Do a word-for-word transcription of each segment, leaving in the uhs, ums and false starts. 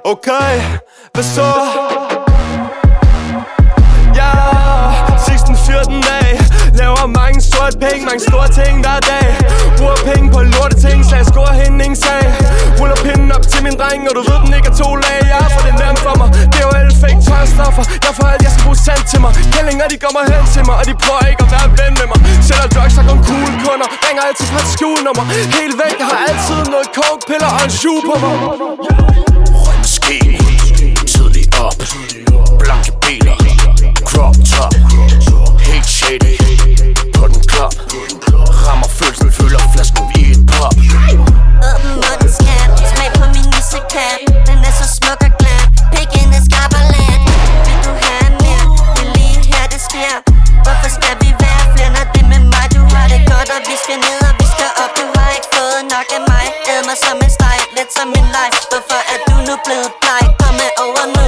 Okay, hvad så? Ja, seksten fjorten dag. Laver mange sorte penge, mange store ting hver dag. Bruger penge på lorteting, så jeg scorer hende ingen sag. Ruller pinden op til min dreng, og du ved den ikke er to lag. Ja, for det er nemt for mig, det er jo alle fake tørstoffer. Jeg får alt, jeg skal bruge sand til mig. Kællinger, de kommer hen til mig, og de prøver ikke at være ven med mig. Sælger drugs og kun cool kunder, ringer altid fra et skjulnummer. Helt væk, jeg har altid noget coke, piller og en shoe på mig. Rødski, tidligt op, blanke biler, crop top, helt shady, på den klop. Rammer følelsen, føler flasken i et pop. Åben mundens kat, smag på min nissekat. Den er så smuk og glat, pikken er skarp og lat. Vil du have mere? Det er lige her det sker. Hvorfor skal vi være flere, når det med mig? Du har det godt, og vi skal ned, og vi skal op. Du har ikke fået nok af mig. Æd mig som en steg, let som en leg. Hvorfor er du nu blevet bleg? Kom med over nu.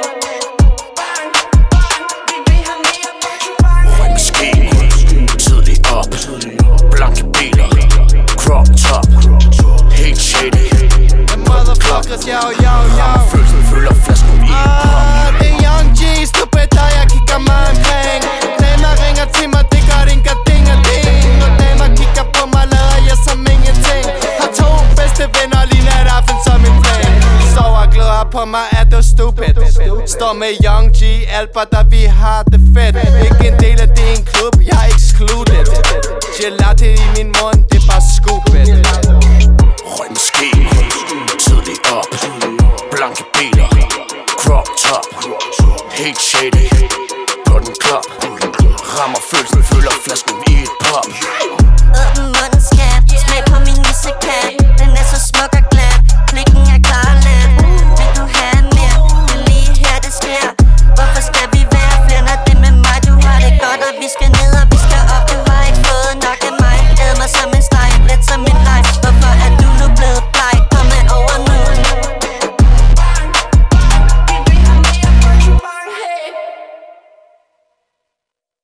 Rødski, tidligt op, blanke biler, crop top, helt shady, på den klop. Rammer følelsen, føler flasken i et pop. Det er Young G's, du bedre, jeg kigger mig omkring. Damer ringer til mig, det gør din garding og ding. Og damer kigger på mig, lader jeg som ingenting. Har to bedste venner, lige nataften som en plan. Sover og glæder på mig, er du stupid. Står med Young G, Albert, og vi har det fedt. Ikke en del af din klub, jeg er excluded. Gelati i min mund, det er bare